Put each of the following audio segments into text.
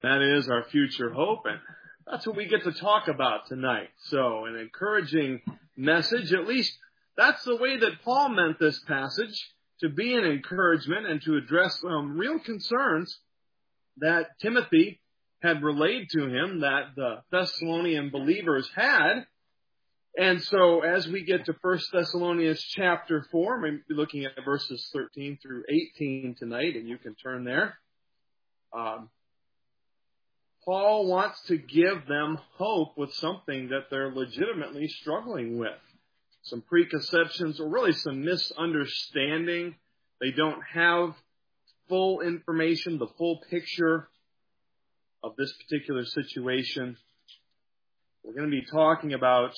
That is our future hope, and that's what we get to talk about tonight. So, an encouraging message, at least that's the way that Paul meant this passage, to be an encouragement and to address real concerns that Timothy had relayed to him that the Thessalonian believers had. And so, as we get to 1 Thessalonians chapter 4, we'll be looking at verses 13 through 18 tonight, and you can turn there. Paul wants to give them hope with something that they're legitimately struggling with. Some preconceptions, or really some misunderstanding. They don't have full information, the full picture of this particular situation. We're going to be talking about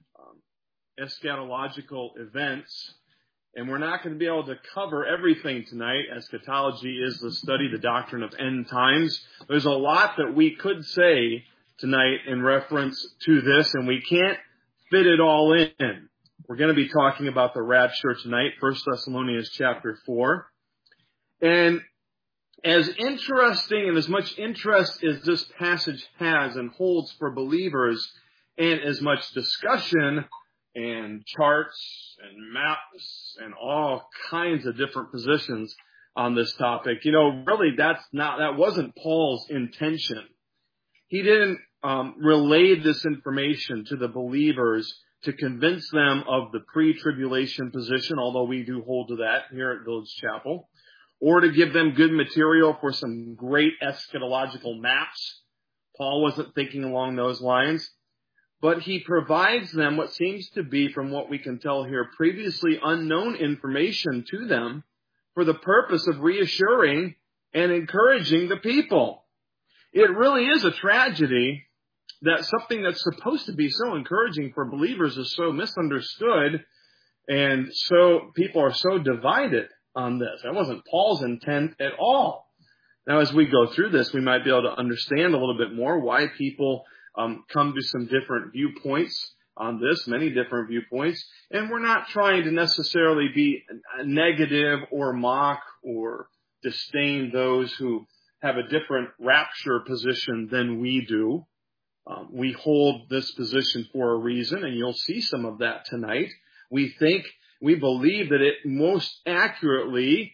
eschatological events, and we're not going to be able to cover everything tonight. Eschatology is the study, the doctrine of end times. There's a lot that we could say tonight in reference to this, and we can't fit it all in. We're going to be talking about the rapture tonight, 1 Thessalonians chapter 4. And as interesting and as much interest as this passage has and holds for believers, and as much discussion and charts and maps and all kinds of different positions on this topic, really that wasn't Paul's intention. He didn't relay this information to the believers to convince them of the pre-tribulation position, although we do hold to that here at Village Chapel, or to give them good material for some great eschatological maps. Paul wasn't thinking along those lines. But he provides them what seems to be, from what we can tell here, previously unknown information to them for the purpose of reassuring and encouraging the people. It really is a tragedy that something that's supposed to be so encouraging for believers is so misunderstood, and so people are so divided on this. That wasn't Paul's intent at all. Now, as we go through this, we might be able to understand a little bit more why people come to some different viewpoints on this, many different viewpoints. And we're not trying to necessarily be negative or mock or disdain those who have a different rapture position than we do. We hold this position for a reason, and you'll see some of that tonight. We believe that it most accurately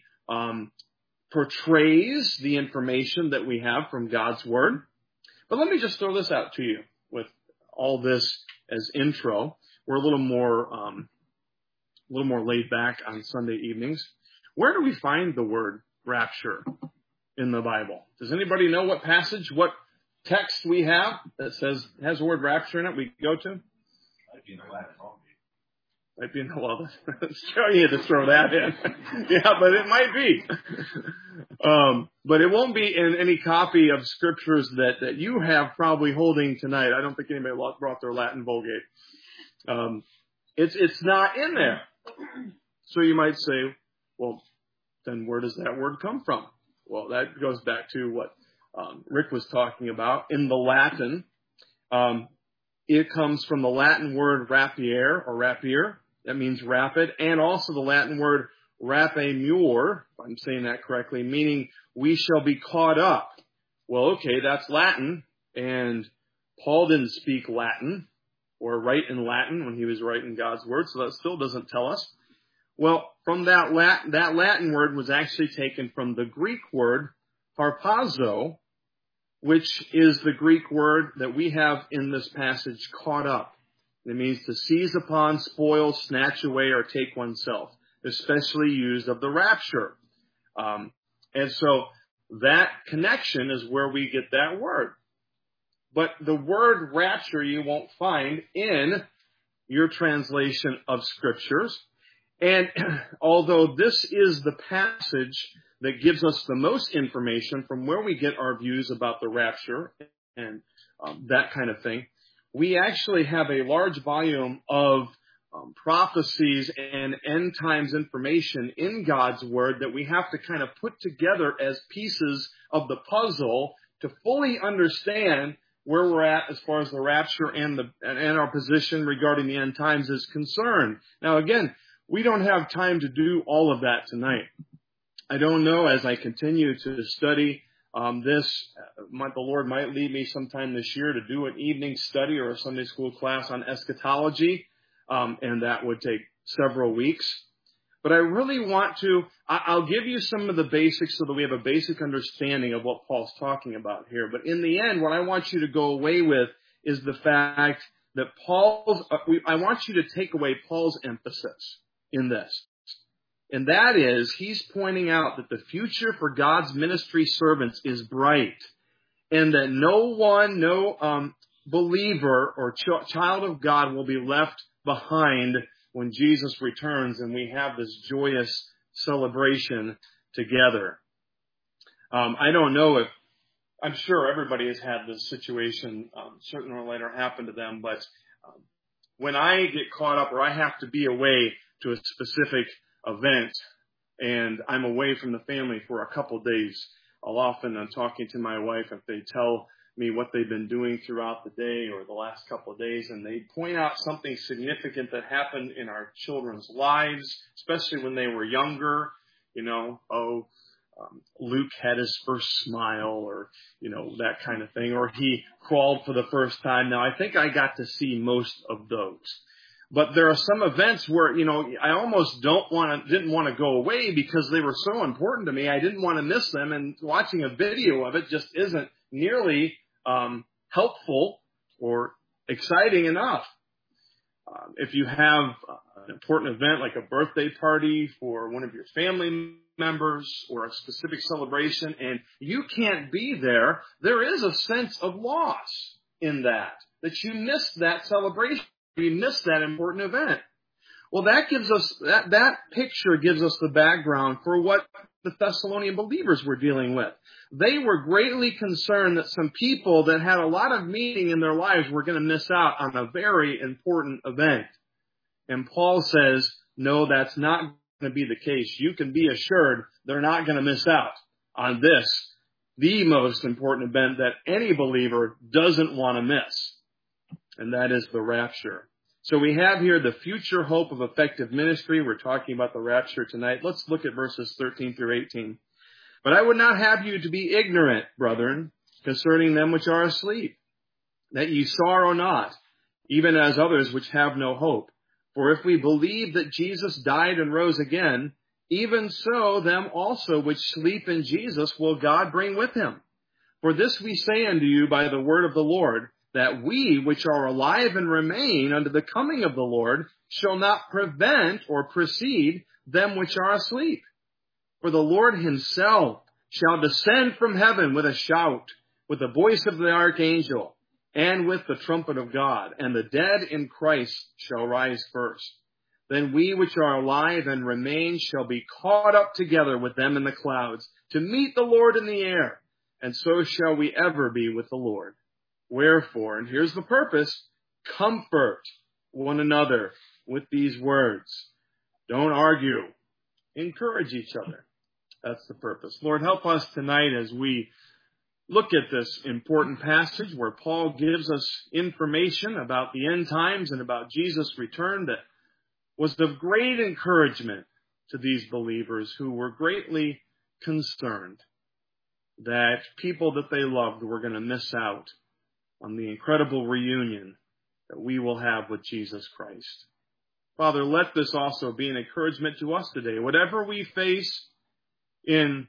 portrays the information that we have from God's Word. But let me just throw this out to you with all this as intro. We're a little more laid back on Sunday evenings. Where do we find the word rapture in the Bible? Does anybody know what passage, what text we have that has the word rapture in it we go to? Might be in the well. You had to throw that in. Yeah, but it might be. But it won't be in any copy of scriptures that you have probably holding tonight. I don't think anybody brought their Latin Vulgate. It's not in there. So you might say, well, then where does that word come from? Well, that goes back to what Rick was talking about. In the Latin, it comes from the Latin word rapier or rapier. That means rapid, and also the Latin word rapemur, if I'm saying that correctly, meaning we shall be caught up. Well, okay, that's Latin, and Paul didn't speak Latin or write in Latin when he was writing God's Word, so that still doesn't tell us. Well, from that Latin word was actually taken from the Greek word harpazo, which is the Greek word that we have in this passage, caught up. It means to seize upon, spoil, snatch away, or take oneself, especially used of the rapture. And so that connection is where we get that word. But the word rapture you won't find in your translation of scriptures. And although this is the passage that gives us the most information from where we get our views about the rapture and that kind of thing, we actually have a large volume of prophecies and end times information in God's Word that we have to kind of put together as pieces of the puzzle to fully understand where we're at as far as the rapture and our position regarding the end times is concerned. Now, again, we don't have time to do all of that tonight. I don't know, as I continue to study The Lord might lead me sometime this year to do an evening study or a Sunday school class on eschatology, and that would take several weeks. But I really want to, I'll give you some of the basics so that we have a basic understanding of what Paul's talking about here. But in the end, what I want you to go away with is the fact that I want you to take away Paul's emphasis in this. And that is, he's pointing out that the future for God's ministry servants is bright, and that no believer or child of God will be left behind when Jesus returns and we have this joyous celebration together. I don't know if, I'm sure everybody has had this situation sooner or later happen to them, but when I get caught up or I have to be away to a specific event and I'm away from the family for a couple days, I'll often, I'm talking to my wife, if they tell me what they've been doing throughout the day or the last couple of days, and they point out something significant that happened in our children's lives, especially when they were younger, Luke had his first smile or, that kind of thing, or he crawled for the first time. Now, I think I got to see most of those. But there are some events where, I almost didn't want to go away because they were so important to me. I didn't want to miss them, and watching a video of it just isn't nearly helpful or exciting enough. If you have an important event like a birthday party for one of your family members or a specific celebration and you can't be there, there is a sense of loss in that you missed that celebration, you missed that important event. Well, that picture gives us the background for what the Thessalonian believers were dealing with. They were greatly concerned that some people that had a lot of meaning in their lives were going to miss out on a very important event. And Paul says, no, that's not going to be the case. You can be assured they're not going to miss out on this, the most important event that any believer doesn't want to miss. And that is the rapture. So we have here the future hope of effective ministry. We're talking about the rapture tonight. Let's look at verses 13 through 18. But I would not have you to be ignorant, brethren, concerning them which are asleep, that ye sorrow not, even as others which have no hope. For if we believe that Jesus died and rose again, even so them also which sleep in Jesus will God bring with him. For this we say unto you by the word of the Lord, that we which are alive and remain unto the coming of the Lord shall not prevent or precede them which are asleep. For the Lord himself shall descend from heaven with a shout, with the voice of the archangel, and with the trumpet of God, and the dead in Christ shall rise first. Then we which are alive and remain shall be caught up together with them in the clouds, to meet the Lord in the air, and so shall we ever be with the Lord. Wherefore, and here's the purpose, comfort one another with these words. Don't argue. Encourage each other. That's the purpose. Lord, help us tonight as we look at this important passage where Paul gives us information about the end times and about Jesus' return that was of great encouragement to these believers who were greatly concerned that people that they loved were going to miss out on the incredible reunion that we will have with Jesus Christ. Father, let this also be an encouragement to us today. Whatever we face in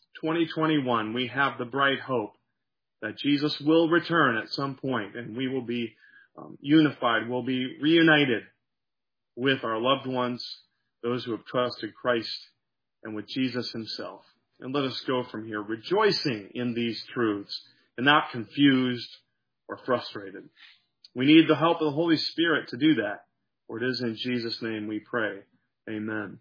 2021, we have the bright hope that Jesus will return at some point and we will be unified, we'll be reunited with our loved ones, those who have trusted Christ and with Jesus himself. And let us go from here rejoicing in these truths and not confused or frustrated. We need the help of the Holy Spirit to do that. For it is in Jesus' name we pray. Amen.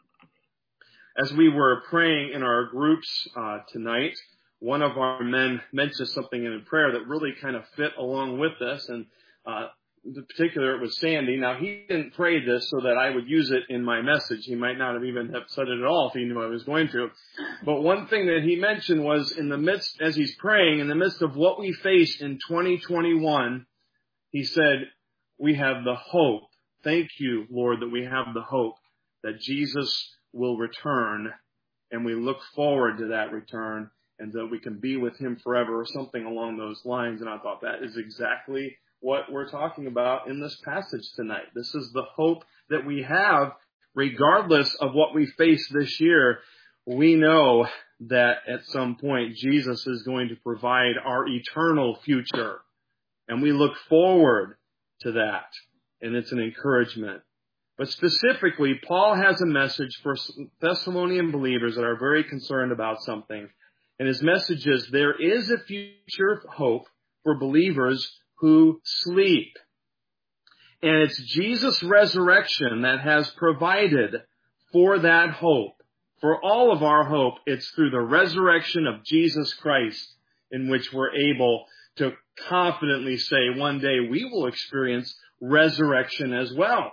As we were praying in our groups tonight, one of our men mentioned something in prayer that really kind of fit along with this. And in particular, it was Sandy. Now, he didn't pray this so that I would use it in my message. He might not have even have said it at all if he knew I was going to. But one thing that he mentioned was in the midst, as he's praying, in the midst of what we face in 2021, he said, we have the hope. Thank you, Lord, that we have the hope that Jesus will return, and we look forward to that return, and that we can be with him forever, or something along those lines. And I thought that is exactly what we're talking about in this passage tonight. This is the hope that we have, regardless of what we face this year. We know that at some point Jesus is going to provide our eternal future, and we look forward to that, and it's an encouragement. But specifically, Paul has a message for Thessalonian believers that are very concerned about something. And his message is, there is a future hope for believers who sleep. And it's Jesus' resurrection that has provided for that hope. For all of our hope, it's through the resurrection of Jesus Christ in which we're able to confidently say one day we will experience resurrection as well.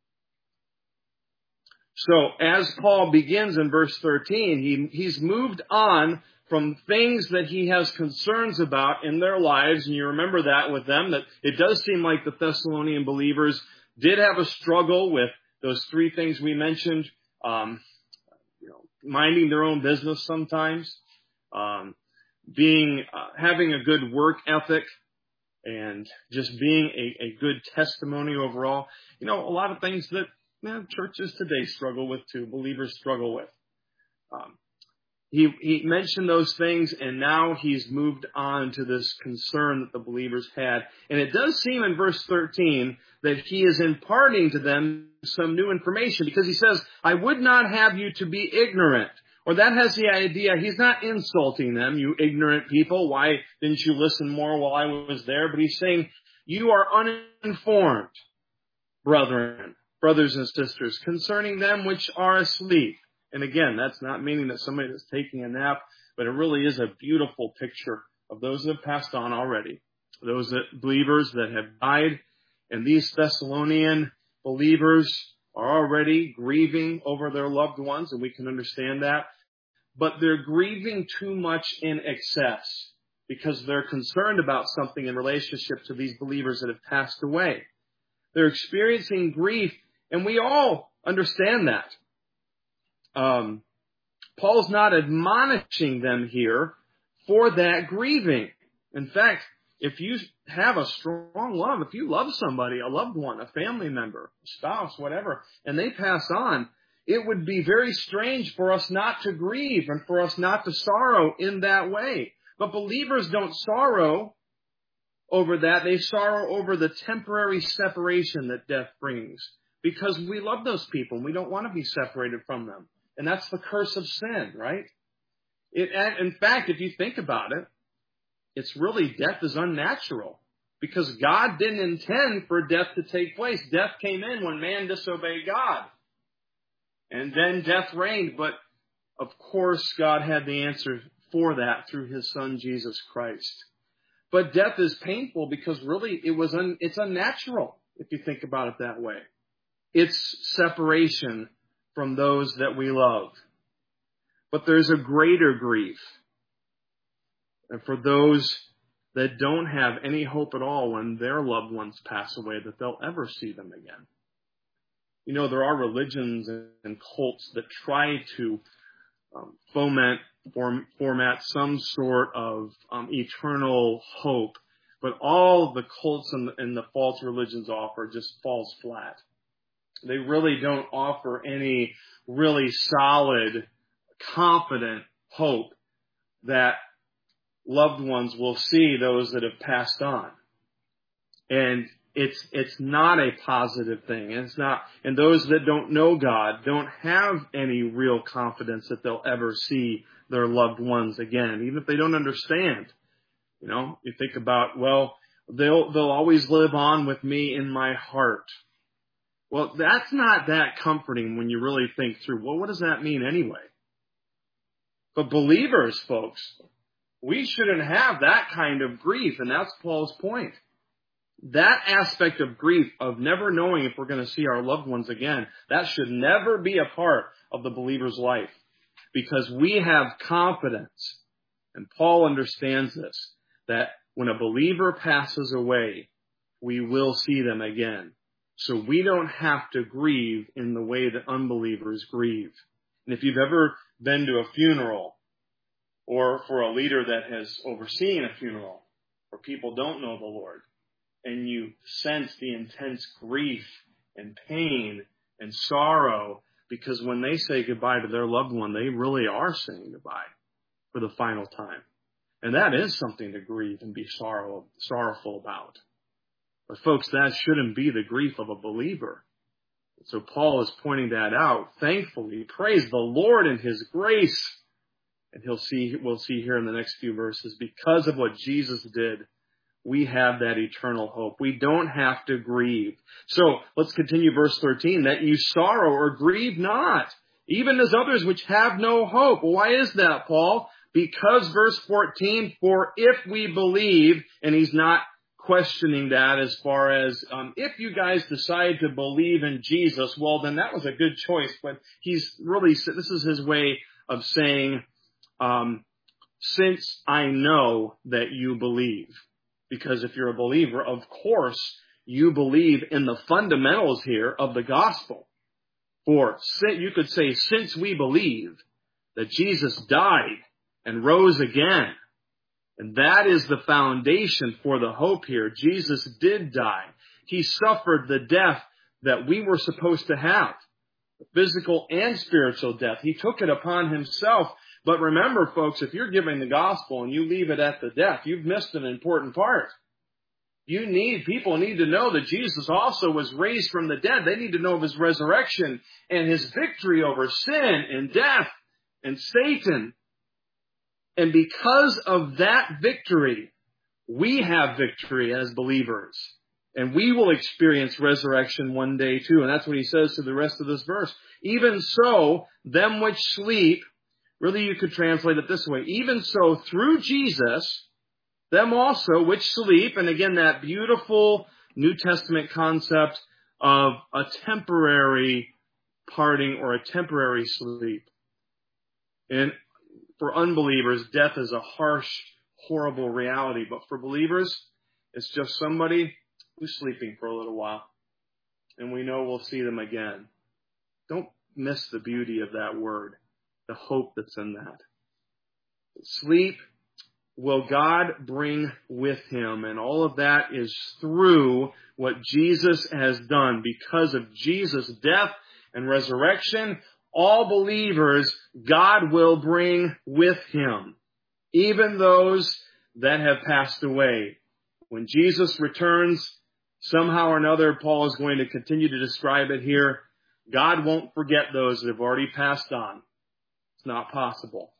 So as Paul begins in verse 13, he's moved on from things that he has concerns about in their lives. And you remember that with them, that it does seem like the Thessalonian believers did have a struggle with those three things we mentioned. Minding their own business sometimes, having a good work ethic, and just being a good testimony overall. A lot of things that churches today struggle with too, believers struggle with. He mentioned those things, and now he's moved on to this concern that the believers had. And it does seem in verse 13 that he is imparting to them some new information, because he says, I would not have you to be ignorant. Or that has the idea, he's not insulting them, you ignorant people. Why didn't you listen more while I was there? But he's saying, you are uninformed, brothers and sisters, concerning them which are asleep. And again, that's not meaning that somebody that's taking a nap, but it really is a beautiful picture of those that have passed on already, those believers that have died. And these Thessalonian believers are already grieving over their loved ones, and we can understand that. But they're grieving too much in excess because they're concerned about something in relationship to these believers that have passed away. They're experiencing grief, and we all understand that. Paul's not admonishing them here for that grieving. In fact, if you have a strong love, if you love somebody, a loved one, a family member, a spouse, whatever, and they pass on, it would be very strange for us not to grieve and for us not to sorrow in that way. But believers don't sorrow over that. They sorrow over the temporary separation that death brings, because we love those people and we don't want to be separated from them. And that's the curse of sin, right? In fact, if you think about it, it's really, death is unnatural, because God didn't intend for death to take place. Death came in when man disobeyed God. And then death reigned. But of course, God had the answer for that through his son, Jesus Christ. But death is painful because really it's unnatural, if you think about it that way. It's separation from those that we love. But there's a greater grief. And for those that don't have any hope at all when their loved ones pass away, that they'll ever see them again. There are religions and cults that try to format some sort of eternal hope, but all the cults and the false religions offer just falls flat. They really don't offer any really solid, confident hope that loved ones will see those that have passed on. And it's not a positive thing. It's not, and those that don't know God don't have any real confidence that they'll ever see their loved ones again, even if they don't understand. You think about, well, they'll always live on with me in my heart. Well, that's not that comforting when you really think through, well, what does that mean anyway? But believers, folks, we shouldn't have that kind of grief, and that's Paul's point. That aspect of grief, of never knowing if we're going to see our loved ones again, that should never be a part of the believer's life, because we have confidence, and Paul understands this, that when a believer passes away, we will see them again. So we don't have to grieve in the way that unbelievers grieve. And if you've ever been to a funeral or for a leader that has overseen a funeral where people don't know the Lord, and you sense the intense grief and pain and sorrow, because when they say goodbye to their loved one, they really are saying goodbye for the final time. And that is something to grieve and be sorrowful about. But folks, that shouldn't be the grief of a believer. So Paul is pointing that out. Thankfully, praise the Lord in His grace. And we'll see here in the next few verses, because of what Jesus did, we have that eternal hope. We don't have to grieve. So let's continue verse 13. That you sorrow or grieve not, even as others which have no hope. Why is that, Paul? Because verse 14, for if we believe, and he's not questioning that as far as, if you guys decide to believe in Jesus, well, then that was a good choice. But he's really, this is his way of saying, since I know that you believe. Because if you're a believer, of course, you believe in the fundamentals here of the gospel. For you could say, since we believe that Jesus died and rose again, and that is the foundation for the hope here. Jesus did die. He suffered the death that we were supposed to have, physical and spiritual death. He took it upon himself. But remember, folks, if you're giving the gospel and you leave it at the death, you've missed an important part. People need to know that Jesus also was raised from the dead. They need to know of His resurrection and His victory over sin and death and Satan. And because of that victory, we have victory as believers. And we will experience resurrection one day too. And that's what he says to the rest of this verse. Even so, them which sleep, really you could translate it this way. Even so, through Jesus, them also which sleep, and again that beautiful New Testament concept of a temporary parting or a temporary sleep. And for unbelievers, death is a harsh, horrible reality. But for believers, it's just somebody who's sleeping for a little while. And we know we'll see them again. Don't miss the beauty of that word, the hope that's in that. Sleep will God bring with Him. And all of that is through what Jesus has done. Because of Jesus' death and resurrection, all believers God will bring with Him, even those that have passed away. When Jesus returns, somehow or another, Paul is going to continue to describe it here, God won't forget those that have already passed on. It's not possible.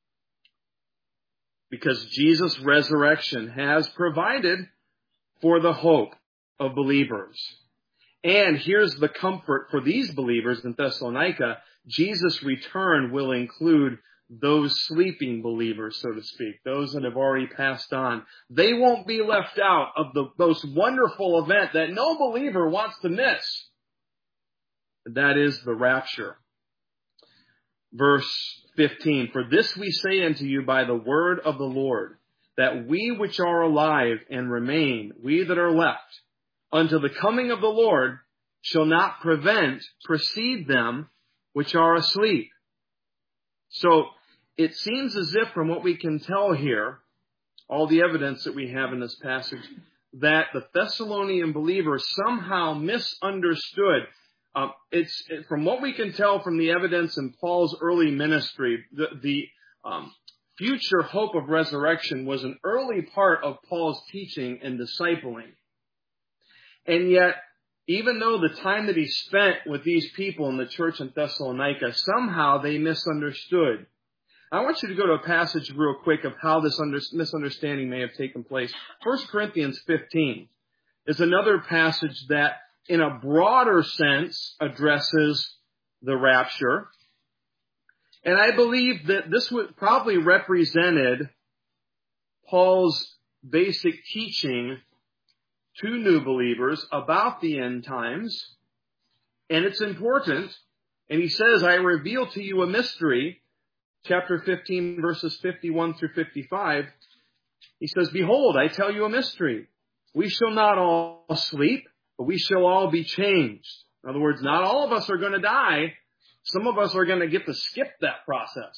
Because Jesus' resurrection has provided for the hope of believers. And here's the comfort for these believers in Thessalonica. Jesus' return will include those sleeping believers, so to speak, those that have already passed on. They won't be left out of the most wonderful event that no believer wants to miss. That is the rapture. Verse 15, for this we say unto you by the word of the Lord, that we which are alive and remain, we that are left, until the coming of the Lord, shall not precede them which are asleep. So it seems as if, from what we can tell here, all the evidence that we have in this passage, that the Thessalonian believers somehow misunderstood. From what we can tell from the evidence in Paul's early ministry, the future hope of resurrection was an early part of Paul's teaching and discipling. And yet, even though the time that he spent with these people in the church in Thessalonica, somehow they misunderstood. I want you to go to a passage real quick of how this misunderstanding may have taken place. 1 Corinthians 15 is another passage that, in a broader sense, addresses the rapture. And I believe that this would probably represented Paul's basic teaching to new believers about the end times. And it's important. And he says, I reveal to you a mystery. Chapter 15, verses 51 through 55. He says, behold, I tell you a mystery. We shall not all sleep, but we shall all be changed. In other words, not all of us are going to die. Some of us are going to get to skip that process.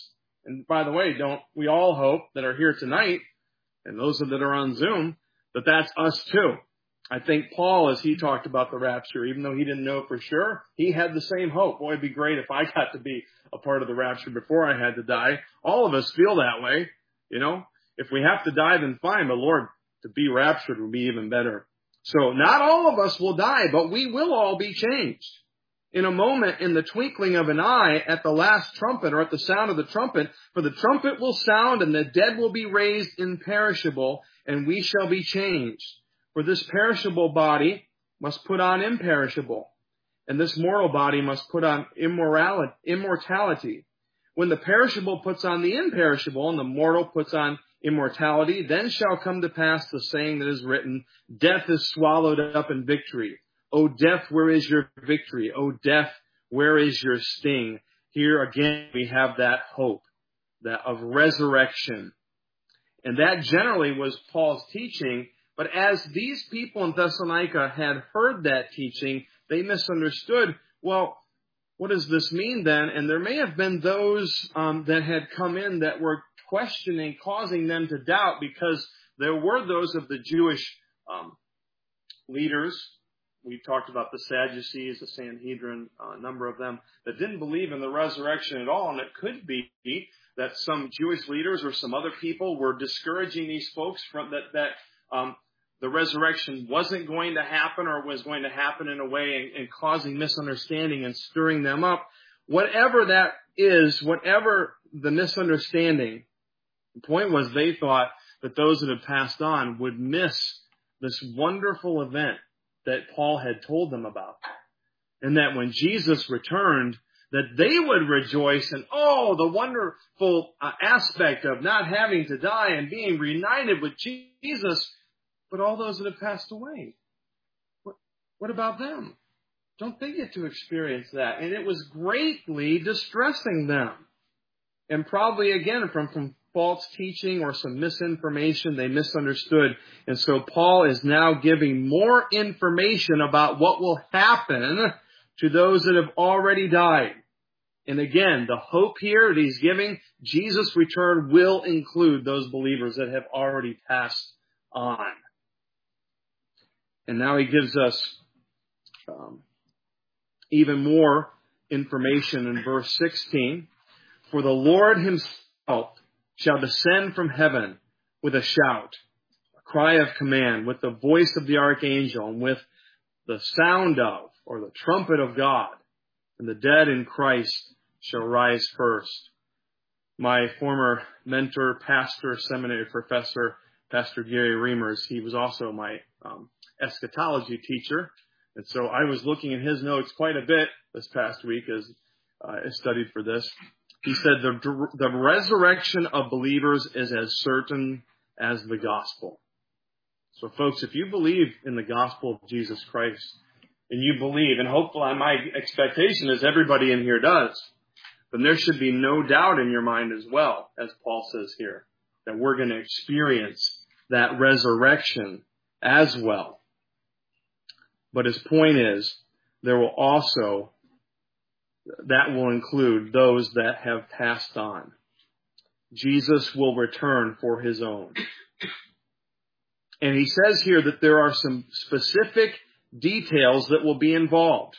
And by the way, don't we all hope that are here tonight, and those that are on Zoom, that that's us too. I think Paul, as he talked about the rapture, even though he didn't know for sure, he had the same hope. Boy, it'd be great if I got to be a part of the rapture before I had to die. All of us feel that way, you know. If we have to die, then fine, but Lord, to be raptured would be even better. So not all of us will die, but we will all be changed. In a moment, in the twinkling of an eye, at the last trumpet, or at the sound of the trumpet, for the trumpet will sound, and the dead will be raised imperishable, and we shall be changed. For this perishable body must put on imperishable, and this mortal body must put on immortality. When the perishable puts on the imperishable, and the mortal puts on immortality, then shall come to pass the saying that is written, death is swallowed up in victory. O death, where is your victory? O death, where is your sting? Here again we have that hope that of resurrection. And that generally was Paul's teaching. But as these people in Thessalonica had heard that teaching, they misunderstood, well, what does this mean then? And there may have been those that had come in that were questioning, causing them to doubt, because there were those of the Jewish leaders. We talked about the Sadducees, the Sanhedrin, a number of them that didn't believe in the resurrection at all. And it could be that some Jewish leaders or some other people were discouraging these folks from that the resurrection wasn't going to happen, or was going to happen in a way and causing misunderstanding and stirring them up. Whatever that is, whatever the misunderstanding, the point was they thought that those that had passed on would miss this wonderful event that Paul had told them about. And that when Jesus returned, that they would rejoice and, oh, the wonderful aspect of not having to die and being reunited with Jesus. But all those that have passed away, what about them? Don't they get to experience that? And it was greatly distressing them. And probably, again, from false teaching or some misinformation, they misunderstood. And so Paul is now giving more information about what will happen to those that have already died. And again, the hope here that he's giving, Jesus' return will include those believers that have already passed on. And now he gives us even more information in verse 16. For the Lord himself shall descend from heaven with a shout, a cry of command, with the voice of the archangel, and with the sound of, or the trumpet of God. And the dead in Christ shall rise first. My former mentor, pastor, seminary professor, Pastor Gary Reimers, he was also my eschatology teacher. And so I was looking at his notes quite a bit this past week as I studied for this. He said the resurrection of believers is as certain as the gospel. So folks, if you believe in the gospel of Jesus Christ, and you believe, and hopefully my expectation is everybody in here does, then there should be no doubt in your mind as well, as Paul says here, that we're going to experience that resurrection as well. But his point is, there will also, that will include those that have passed on. Jesus will return for his own. And he says here that there are some specific details that will be involved.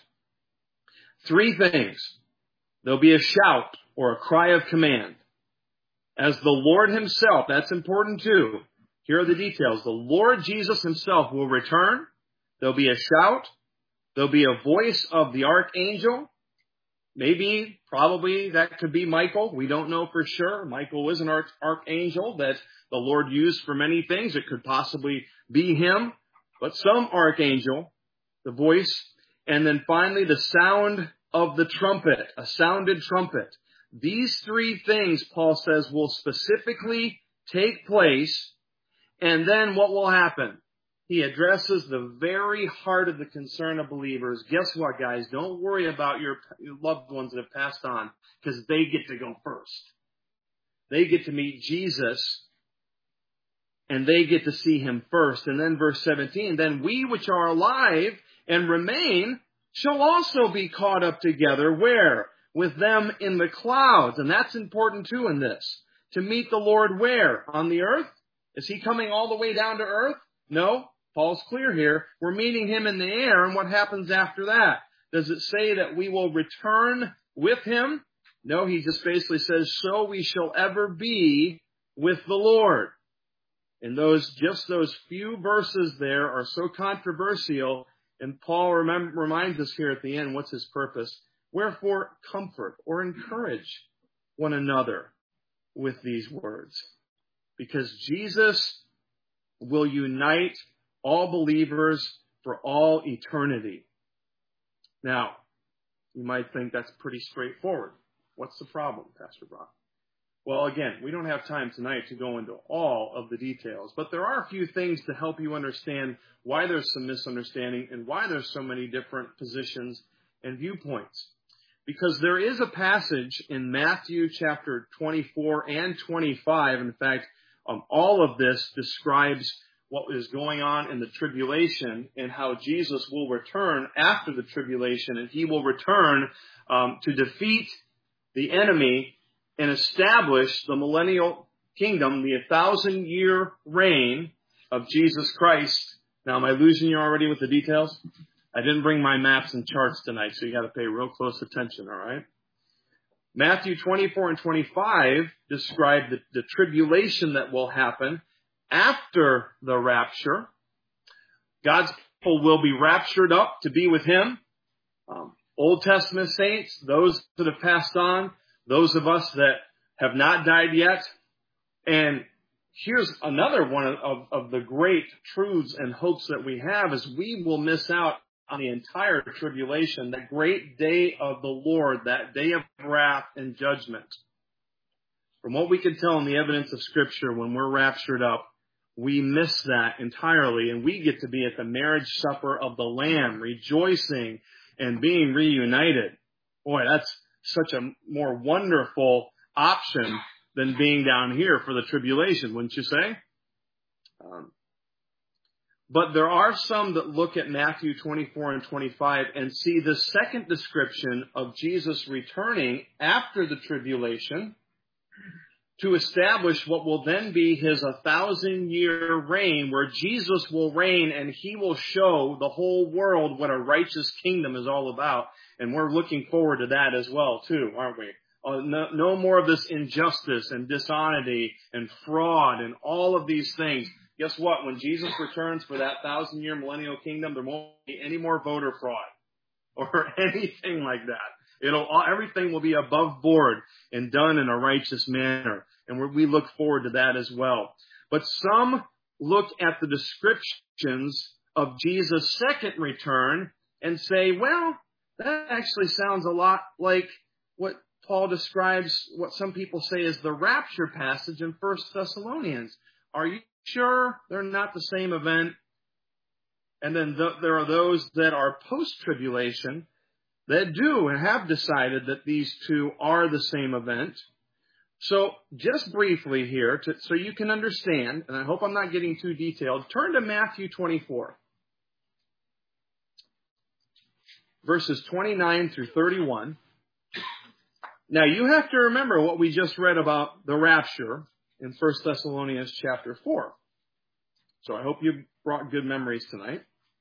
3 things. There'll be a shout or a cry of command. As the Lord himself, that's important too. Here are the details. The Lord Jesus himself will return. There'll be a shout. There'll be a voice of the archangel. Maybe, probably, that could be Michael. We don't know for sure. Michael is an archangel that the Lord used for many things. It could possibly be him. But some archangel, the voice. And then finally, the sound of the trumpet, a sounded trumpet. These 3 things, Paul says, will specifically take place. And then what will happen? He addresses the very heart of the concern of believers. Guess what, guys? Don't worry about your loved ones that have passed on, because they get to go first. They get to meet Jesus, and they get to see him first. And then verse 17, then we which are alive and remain shall also be caught up together. Where? with them in the clouds. And that's important too in this. To meet the Lord where? On the earth? Is he coming all the way down to earth? No. Paul's clear here. We're meeting him in the air, and what happens after that? Does it say that we will return with him? No, he just basically says, so we shall ever be with the Lord. And those few verses there are so controversial, and Paul reminds us here at the end, what's his purpose? Wherefore, comfort or encourage one another with these words. Because Jesus will unite all believers for all eternity. Now, you might think that's pretty straightforward. What's the problem, Pastor Brock? Well, again, we don't have time tonight to go into all of the details, but there are a few things to help you understand why there's some misunderstanding and why there's so many different positions and viewpoints. Because there is a passage in Matthew chapter 24 and 25. In fact, all of this describes what is going on in the tribulation and how Jesus will return after the tribulation, and he will return to defeat the enemy and establish the millennial kingdom, the 1,000-year reign of Jesus Christ. Now, am I losing you already with the details? I didn't bring my maps and charts tonight, so you got to pay real close attention, all right? Matthew 24 and 25 describe the tribulation that will happen after the rapture. God's people will be raptured up to be with him. Old Testament saints, those that have passed on, those of us that have not died yet. And here's another one of the great truths and hopes that we have is we will miss out on the entire tribulation, that great day of the Lord, that day of wrath and judgment. From what we can tell in the evidence of Scripture, when we're raptured up, we miss that entirely, and we get to be at the marriage supper of the Lamb, rejoicing and being reunited. Boy, that's such a more wonderful option than being down here for the tribulation, wouldn't you say? But there are some that look at Matthew 24 and 25 and see the second description of Jesus returning after the tribulation to establish what will then be his 1,000-year reign, where Jesus will reign and he will show the whole world what a righteous kingdom is all about. And we're looking forward to that as well, too, aren't we? No more of this injustice and dishonesty and fraud and all of these things. Guess what? When Jesus returns for that 1,000-year millennial kingdom, there won't be any more voter fraud or anything like that. Everything will be above board and done in a righteous manner. And we look forward to that as well. But some look at the descriptions of Jesus' second return and say, well, that actually sounds a lot like what Paul describes, what some people say is the rapture passage in 1 Thessalonians. Are you sure they're not the same event? And then there are those that are post-tribulation that do and have decided that these two are the same event. So just briefly here, so you can understand, and I hope I'm not getting too detailed, turn to Matthew 24, verses 29 through 31. Now, you have to remember what we just read about the rapture in 1 Thessalonians chapter 4. So I hope you brought good memories tonight.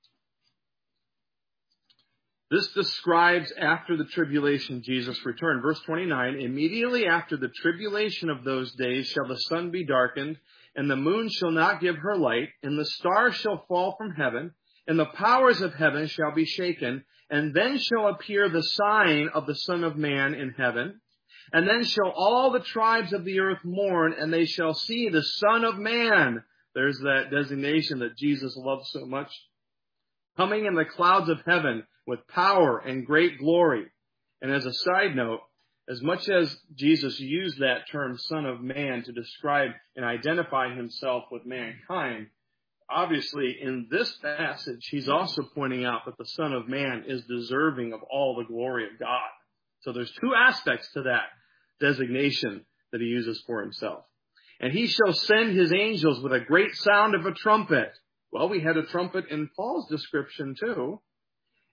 This describes after the tribulation Jesus returned. Verse 29, immediately after the tribulation of those days shall the sun be darkened, and the moon shall not give her light, and the stars shall fall from heaven, and the powers of heaven shall be shaken, and then shall appear the sign of the Son of Man in heaven. And then shall all the tribes of the earth mourn, and they shall see the Son of Man. There's that designation that Jesus loves so much. Coming in the clouds of heaven with power and great glory. And as a side note, as much as Jesus used that term Son of Man to describe and identify himself with mankind, obviously in this passage, he's also pointing out that the Son of Man is deserving of all the glory of God. So there's two aspects to that designation that he uses for himself. And he shall send his angels with a great sound of a trumpet. Well, we had a trumpet in Paul's description too.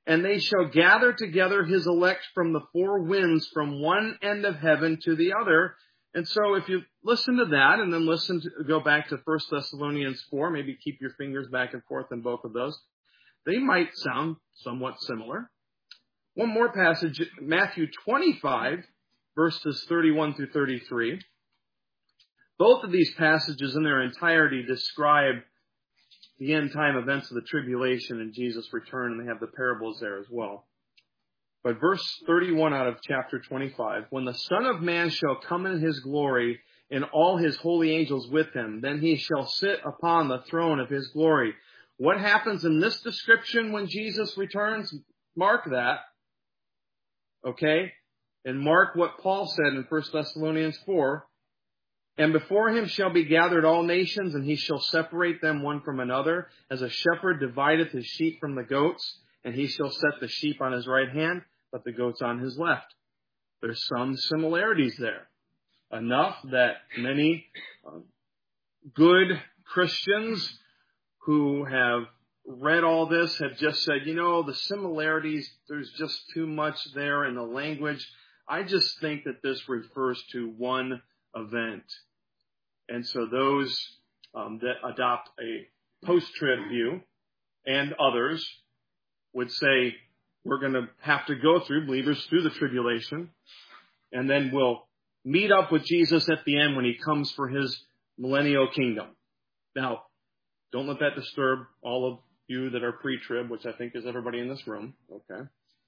And they shall gather together his elect from the four winds, from one end of heaven to the other. And so if you listen to that and then go back to 1 Thessalonians 4, maybe keep your fingers back and forth in both of those, they might sound somewhat similar. One more passage, Matthew 25, verses 31 through 33. Both of these passages in their entirety describe the end time events of the tribulation and Jesus' return, and they have the parables there as well. But verse 31 out of chapter 25, when the Son of Man shall come in his glory and all his holy angels with him, then he shall sit upon the throne of his glory. What happens in this description when Jesus returns? Mark that. Okay? And mark what Paul said in 1 Thessalonians 4. And before him shall be gathered all nations, and he shall separate them one from another, as a shepherd divideth his sheep from the goats, and he shall set the sheep on his right hand, but the goats on his left. There's some similarities there. Enough that many good Christians who have read all this have just said, the similarities, there's just too much there in the language. I just think that this refers to one event. And so those that adopt a post-trib view and others would say we're going to have to go through, believers, through the tribulation, and then we'll meet up with Jesus at the end when he comes for his millennial kingdom. Now, don't let that disturb all of you that are pre-trib, which I think is everybody in this room. Okay.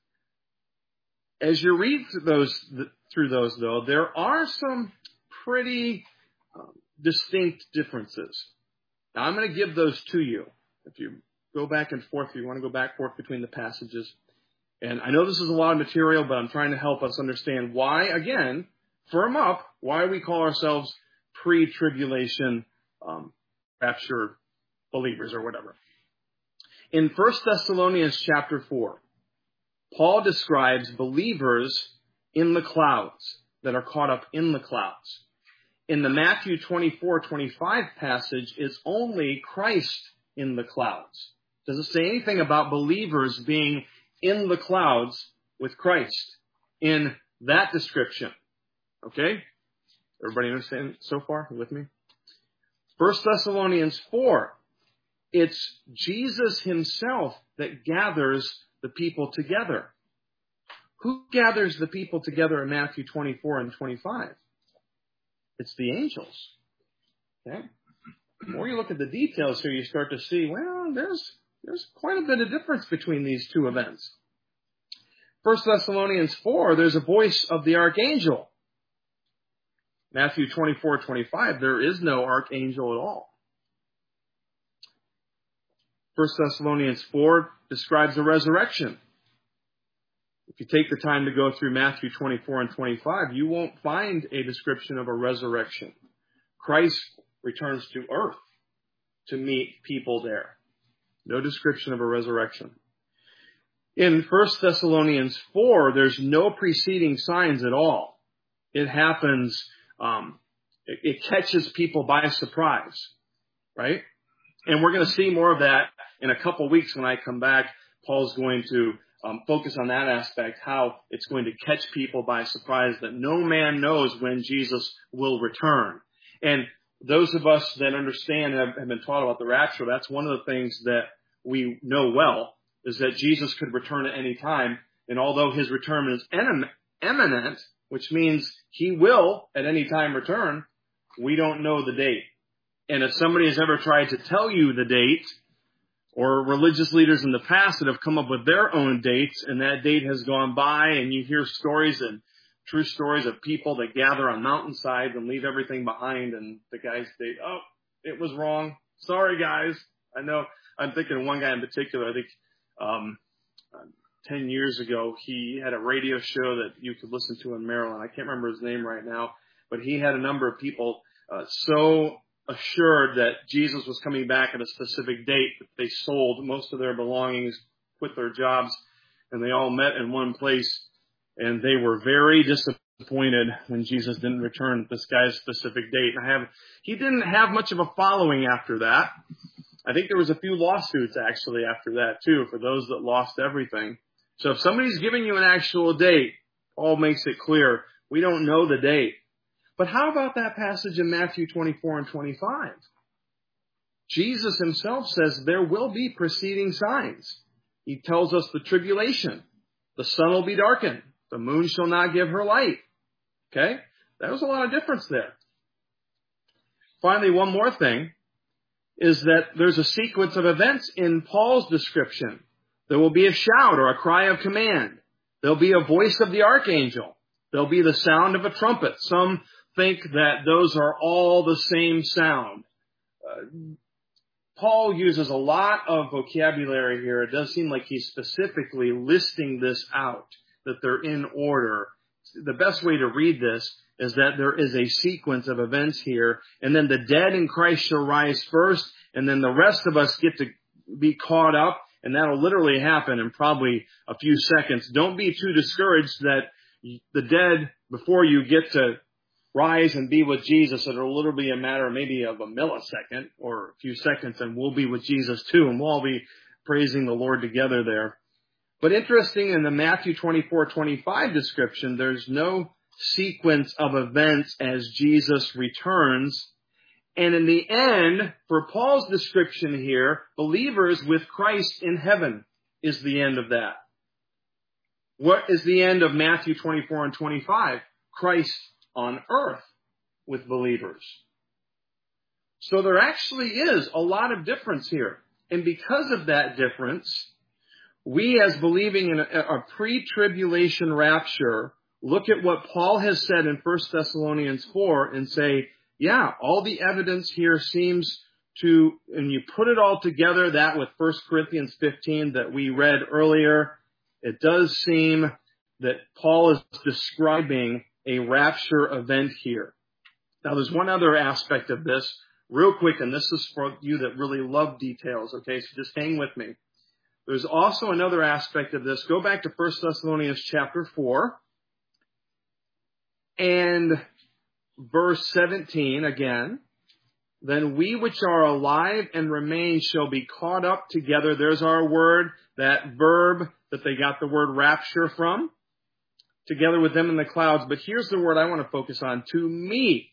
As you read through those, though, there are some pretty distinct differences. Now, I'm going to give those to you. If you go back and forth, if you want to go back and forth between the passages. And I know this is a lot of material, but I'm trying to help us understand why, again, firm up, why we call ourselves pre-tribulation rapture believers or whatever. In 1 Thessalonians chapter 4, Paul describes believers in the clouds that are caught up in the clouds. In the Matthew 24:25 passage, it's only Christ in the clouds. Does it say anything about believers being in the clouds with Christ in that description? Okay? Everybody understand so far? You with me? 1 Thessalonians 4, it's Jesus himself that gathers the people together. Who gathers the people together in Matthew 24 and 25? It's the angels. Okay? The more you look at the details here, you start to see, well, there's quite a bit of difference between these two events. 1 Thessalonians 4, there's a voice of the archangel. Matthew 24:25, there is no archangel at all. 1 Thessalonians 4 describes the resurrection. If you take the time to go through Matthew 24 and 25, you won't find a description of a resurrection. Christ returns to earth to meet people there. No description of a resurrection. In 1 Thessalonians 4, there's no preceding signs at all. It happens, it catches people by surprise, right? And we're going to see more of that in a couple weeks when I come back. Paul's going to focus on that aspect, how it's going to catch people by surprise, that no man knows when Jesus will return. And those of us that understand and have been taught about the rapture, that's one of the things that we know well, is that Jesus could return at any time. And although his return is imminent, which means he will at any time return, we don't know the date. And if somebody has ever tried to tell you the date, or religious leaders in the past that have come up with their own dates, and that date has gone by, and you hear stories and true stories of people that gather on mountainsides and leave everything behind, and the guy's date, oh, it was wrong. Sorry, guys. I know. I'm thinking of one guy in particular. I think 10 years ago, he had a radio show that you could listen to in Maryland. I can't remember his name right now, but he had a number of people so assured that Jesus was coming back at a specific date that they sold most of their belongings, quit their jobs, and they all met in one place. And they were very disappointed when Jesus didn't return at this guy's specific date. He didn't have much of a following after that. I think there was a few lawsuits actually after that too for those that lost everything. So if somebody's giving you an actual date, Paul makes it clear, we don't know the date. But how about that passage in Matthew 24 and 25? Jesus himself says there will be preceding signs. He tells us the tribulation. The sun will be darkened. The moon shall not give her light. Okay? That was a lot of difference there. Finally, one more thing is that there's a sequence of events in Paul's description. There will be a shout or a cry of command. There'll be a voice of the archangel. There'll be the sound of a trumpet. Some think that those are all the same sound. Paul uses a lot of vocabulary here. It does seem like he's specifically listing this out, that they're in order. The best way to read this is that there is a sequence of events here, and then the dead in Christ shall rise first, and then the rest of us get to be caught up, and that'll literally happen in probably a few seconds. Don't be too discouraged that the dead, before you get to rise and be with Jesus, it'll literally be a matter maybe of a millisecond or a few seconds, and we'll be with Jesus too, and we'll all be praising the Lord together there. But interesting, in the Matthew 24:25 description, there's no sequence of events as Jesus returns. And in the end, for Paul's description here, believers with Christ in heaven is the end of that. What is the end of Matthew 24 and 25? Christ on earth with believers. So there actually is a lot of difference here. And because of that difference, we as believing in a pre-tribulation rapture look at what Paul has said in 1 Thessalonians 4 and say, yeah, all the evidence here seems to, and you put it all together, that with 1 Corinthians 15 that we read earlier, it does seem that Paul is describing a rapture event here. Now, there's one other aspect of this, real quick, and this is for you that really love details, okay? So just hang with me. There's also another aspect of this. Go back to 1 Thessalonians chapter 4 and verse 17 again. Then we which are alive and remain shall be caught up together. There's our word, that verb that they got the word rapture from, together with them in the clouds. But here's the word I want to focus on, to meet.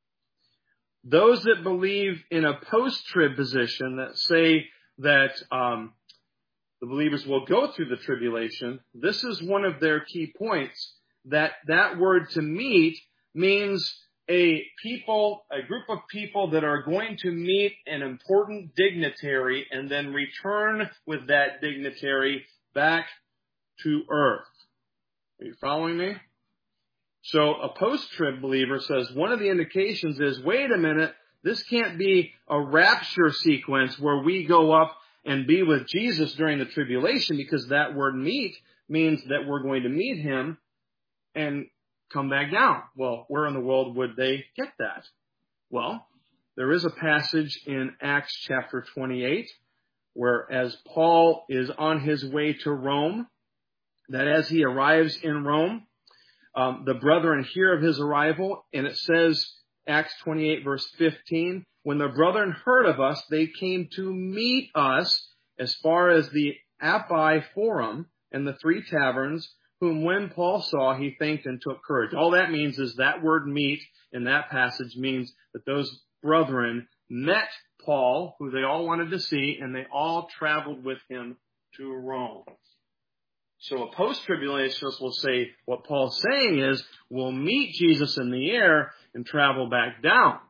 Those that believe in a post-trib position, that say that the believers will go through the tribulation, this is one of their key points, that word to meet means a group of people that are going to meet an important dignitary and then return with that dignitary back to earth. Are you following me? So a post-trib believer says one of the indications is, wait a minute, this can't be a rapture sequence where we go up and be with Jesus during the tribulation, because that word meet means that we're going to meet him and come back down. Well, where in the world would they get that? Well, there is a passage in Acts chapter 28 where, as Paul is on his way to Rome, that as he arrives in Rome, the brethren hear of his arrival, and it says, Acts 28 verse 15, when the brethren heard of us, they came to meet us as far as the Appi Forum and the Three Taverns, whom when Paul saw, he thanked and took courage. All that means is that word meet in that passage means that those brethren met Paul, who they all wanted to see, and they all traveled with him to Rome. So a post-tribulationist will say what Paul's saying is we'll meet Jesus in the air and travel back down.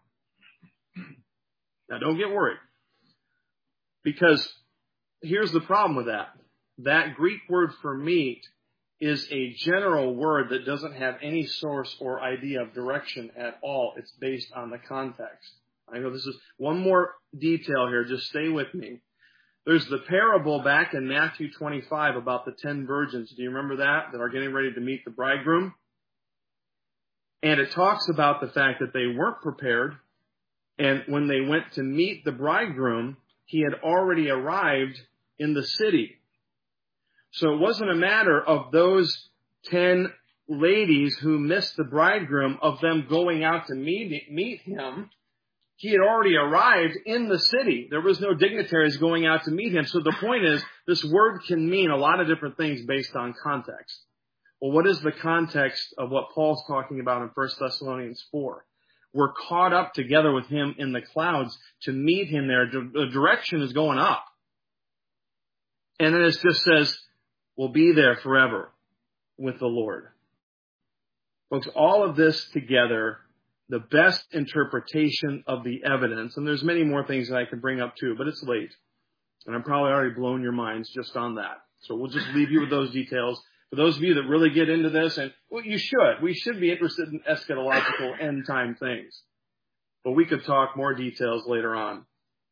Now don't get worried, because here's the problem with that. That Greek word for meet is a general word that doesn't have any source or idea of direction at all. It's based on the context. I know this is one more detail here. Just stay with me. There's the parable back in Matthew 25 about the 10 virgins. Do you remember that are getting ready to meet the bridegroom? And it talks about the fact that they weren't prepared. And when they went to meet the bridegroom, he had already arrived in the city. So it wasn't a matter of those 10 ladies who missed the bridegroom, of them going out to meet him. he had already arrived in the city. There was no dignitaries going out to meet him. So the point is, this word can mean a lot of different things based on context. Well, what is the context of what Paul's talking about in 1 Thessalonians 4? We're caught up together with him in the clouds to meet him there. The direction is going up. And then it just says, we'll be there forever with the Lord. Folks, all of this together, the best interpretation of the evidence, and there's many more things that I could bring up too, but it's late. And I'm probably already blown your minds just on that. So we'll just leave you with those details. For those of you that really get into this, and well, we should be interested in eschatological end time things. But we could talk more details later on.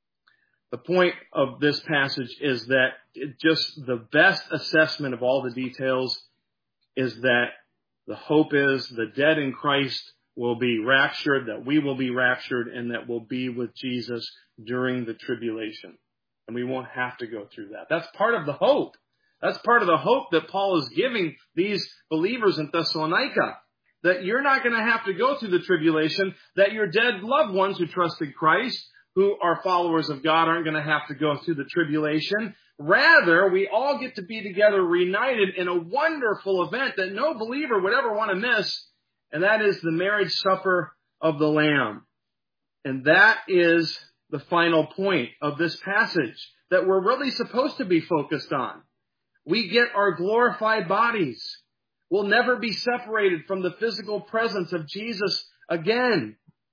The point of this passage is that just the best assessment of all the details is that the hope is the dead in Christ will be raptured, that we will be raptured, and that we'll be with Jesus during the tribulation. And we won't have to go through that. That's part of the hope. That's part of the hope that Paul is giving these believers in Thessalonica. That you're not going to have to go through the tribulation, that your dead loved ones who trusted Christ, who are followers of God, aren't going to have to go through the tribulation. Rather, we all get to be together reunited in a wonderful event that no believer would ever want to miss, and that is the marriage supper of the Lamb. And that is the final point of this passage that we're really supposed to be focused on. We get our glorified bodies. We'll never be separated from the physical presence of Jesus again.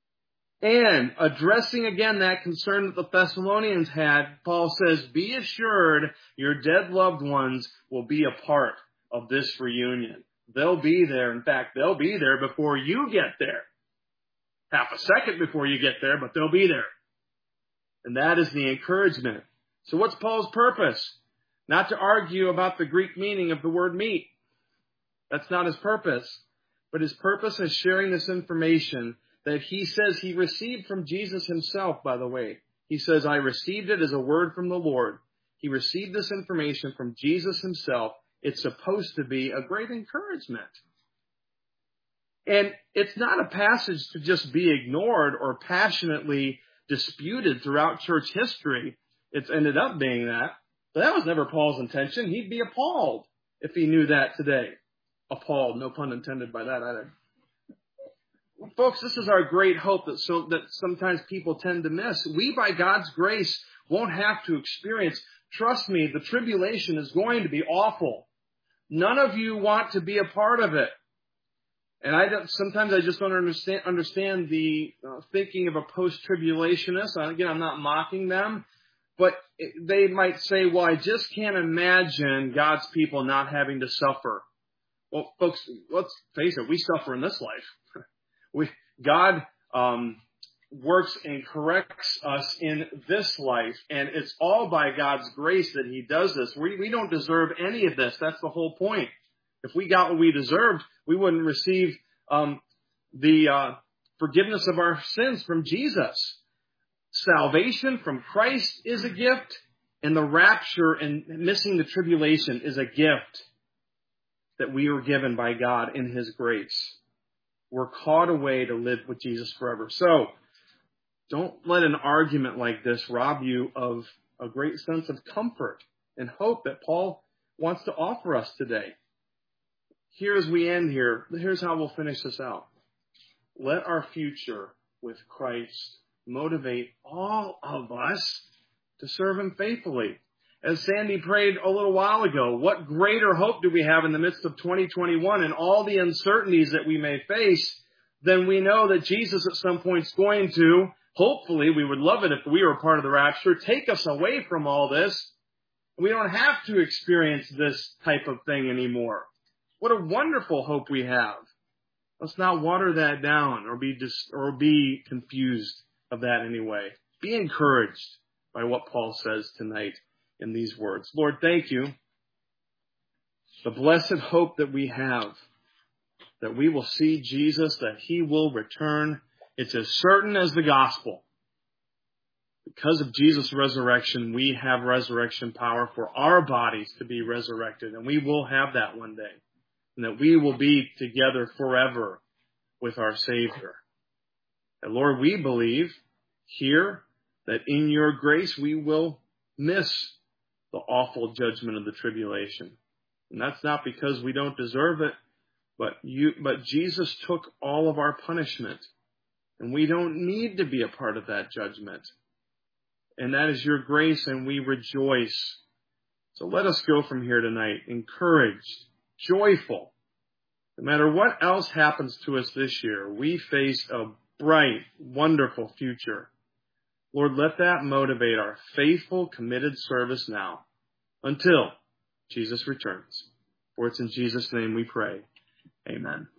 And addressing again that concern that the Thessalonians had, Paul says, be assured your dead loved ones will be a part of this reunion. They'll be there. In fact, they'll be there before you get there. Half a second before you get there, but they'll be there. And that is the encouragement. So what's Paul's purpose? Not to argue about the Greek meaning of the word meet. That's not his purpose. But his purpose is sharing this information that he says he received from Jesus himself, by the way. He says, I received it as a word from the Lord. He received this information from Jesus himself. It's supposed to be a great encouragement. And it's not a passage to just be ignored or passionately disputed throughout church history. It's ended up being that. But that was never Paul's intention. He'd be appalled if he knew that today. Appalled, no pun intended by that either. Folks, this is our great hope that sometimes people tend to miss. We, by God's grace, won't have to experience. Trust me, the tribulation is going to be awful. None of you want to be a part of it. And sometimes I just don't understand the thinking of a post-tribulationist. Again, I'm not mocking them. But they might say, well, I just can't imagine God's people not having to suffer. Well, folks, let's face it, we suffer in this life. God works and corrects us in this life, and it's all by God's grace that he does this. We don't deserve any of this. That's the whole point. If we got what we deserved, we wouldn't receive the forgiveness of our sins from Jesus. Salvation from Christ is a gift, and the rapture and missing the tribulation is a gift that we were given by God in his grace. We're called away to live with Jesus forever. So, don't let an argument like this rob you of a great sense of comfort and hope that Paul wants to offer us today. Here as we end here, here's how we'll finish this out. Let our future with Christ motivate all of us to serve him faithfully. As Sandy prayed a little while ago, what greater hope do we have in the midst of 2021 and all the uncertainties that we may face than we know that Jesus at some point is going to, hopefully, we would love it if we were part of the rapture, take us away from all this. We don't have to experience this type of thing anymore. What a wonderful hope we have. Let's not water that down or be confused of that anyway. Be encouraged by what Paul says tonight in these words. Lord, thank you. The blessed hope that we have, that we will see Jesus, that he will return. It's as certain as the gospel. Because of Jesus' resurrection, we have resurrection power for our bodies to be resurrected, and we will have that one day, and that we will be together forever with our Savior. And Lord, we believe here that in your grace we will miss the awful judgment of the tribulation. And that's not because we don't deserve it, but Jesus took all of our punishment. And we don't need to be a part of that judgment. And that is your grace, and we rejoice. So let us go from here tonight encouraged, joyful. No matter what else happens to us this year, we face a bright, wonderful future. Lord, let that motivate our faithful, committed service now until Jesus returns. For it's in Jesus' name we pray. Amen.